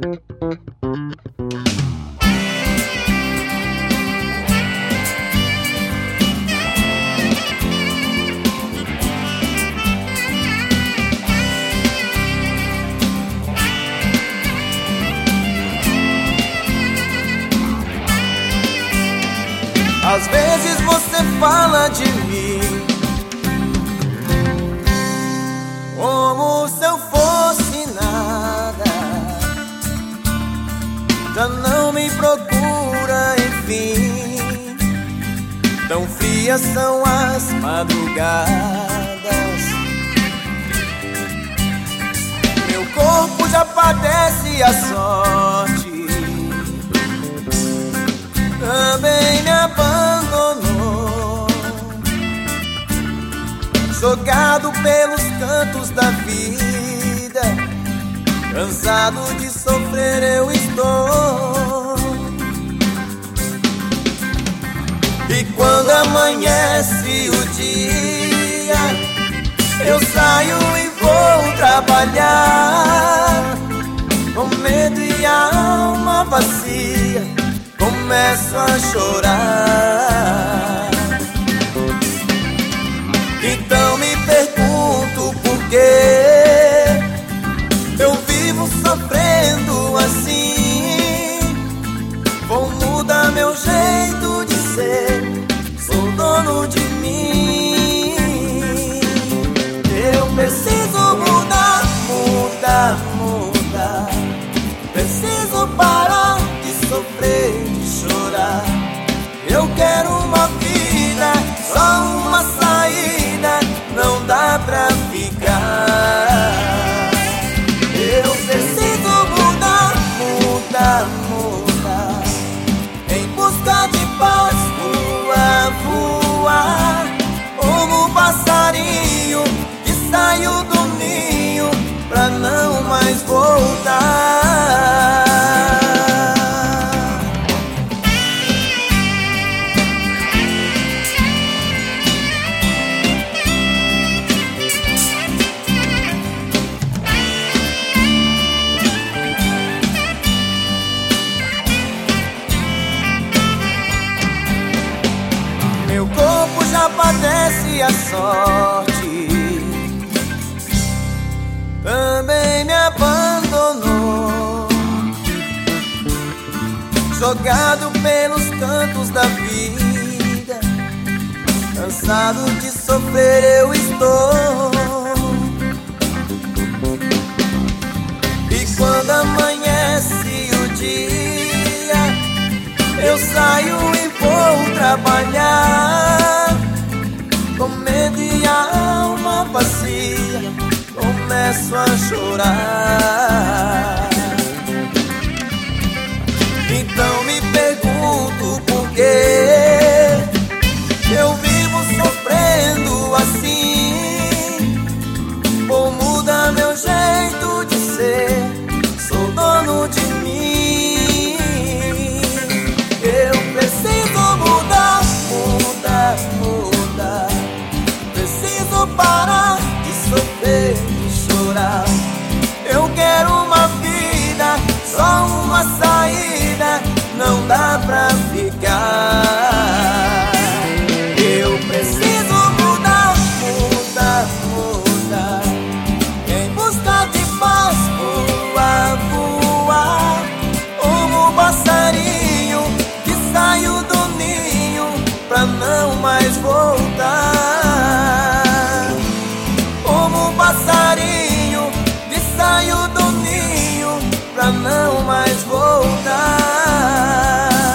Às vezes você fala de mim como se eu fosse nada, já não me procura, enfim. Tão frias são as madrugadas, meu corpo já padece a sorte, também me abandonou, jogado pelos cantos da vida, cansado de sofrer eu estou. E quando amanhece o dia, eu saio e vou trabalhar, com medo e alma vazia, começo a chorar. Então me pergunto por que eu vivo sofrendo assim. Vou mudar meu jeito de ser, sou dono de mim. Eu preciso mudar, mudar, mudar. Preciso parar de sofrer, de chorar. Eu quero uma vida, só uma saída, não dá pra ficar. Eu preciso mudar, mudar, mudar, em busca de paz, voar, voar, como um passarinho que saiu do ninho pra não mais voltar. Meu corpo já padece a sorte, também me abandonou, jogado pelos cantos da vida, cansado de sofrer eu estou. E quando amanhece o dia, eu saio e vou trabalhar, com medo e alma vazia, começo a chorar. Então me pergunto por que eu vivo sofrendo assim. Vou mudar meu jeito de ser, sou dono de mim. Eu preciso mudar, mudar, mudar. Preciso parar de sofrer, de chorar. Eu quero uma vida, só uma saída, não dá pra ficar. Eu preciso mudar, mudar, mudar, em busca de paz, voar, voar, como um passarinho que saiu do ninho pra não mais voltar. Como um passarinho que saiu do ninho pra não mais voltar.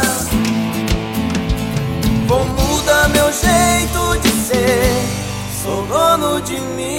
Vou mudar meu jeito de ser, sou dono de mim.